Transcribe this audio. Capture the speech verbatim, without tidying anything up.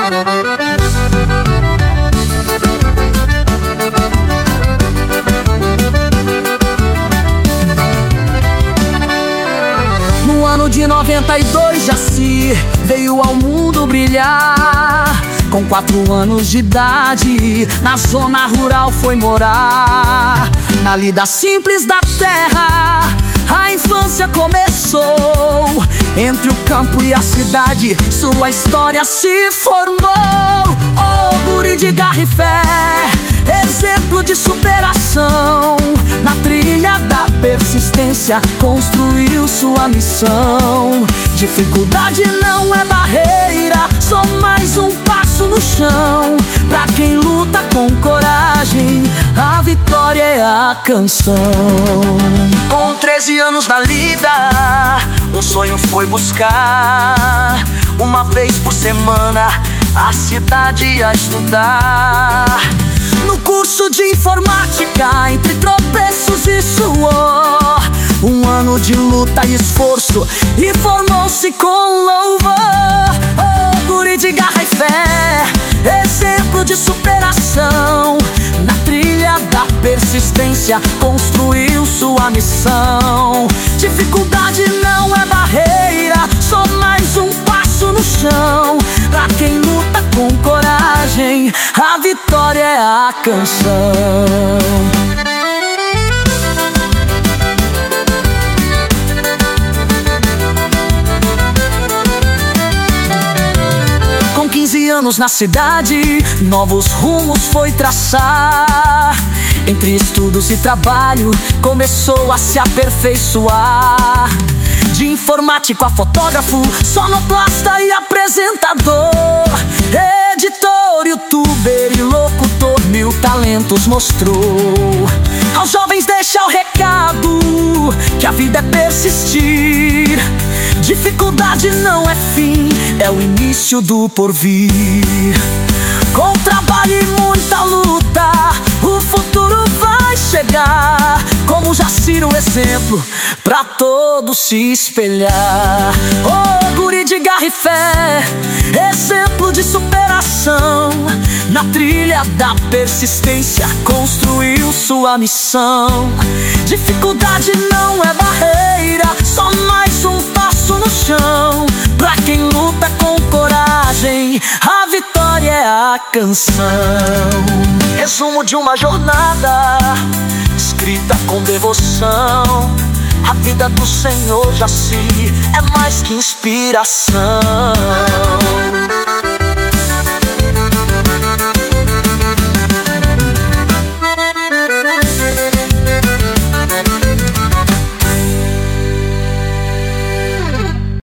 No ano de noventa e dois, Jaci veio ao mundo brilhar. Com quatro anos de idade, na zona rural foi morar. Na lida simples da terra, a infância começou. Entre o campo e a cidade, sua história se formou. Oh, guri de garra e fé, exemplo de superação. Na trilha da persistência, construiu sua missão. Dificuldade não é barreira, só mais um passo no chão. Pra quem luta com coragem, a vitória é a canção. Com treze anos na lida, um sonho foi buscar. Uma vez por semana, a cidade a estudar. No curso de informática, entre tropeços e suor, um ano de luta e esforço, e formou-se com louvor. Oh, guri de garra e fé, exemplo de superação. Na trilha da persistência, construiu sua missão. Dificuldade não é barreira, só mais um passo no chão. Pra quem luta com coragem, a vitória é a canção. Com quinze anos na cidade, novos rumos foi traçar. Entre estudos e trabalho, começou a se aperfeiçoar. De informático a fotógrafo, sonoplasta e apresentador, editor, youtuber e locutor, mil talentos mostrou. Aos jovens deixa o recado que a vida é persistir. Dificuldade não é fim, é o início do porvir. Com trabalho e muita luta, o futuro vai chegar. Como Jaci, um exemplo pra todos se espelhar. Oh, guri de garra e fé, exemplo de superação. Na trilha da persistência, construiu sua missão. Dificuldade não é barreira, só mais um passo no chão. Pra quem luta com coragem, a vitória é a canção. Resumo de uma jornada escrita com devoção. A vida do Senhor Jaci é mais que inspiração.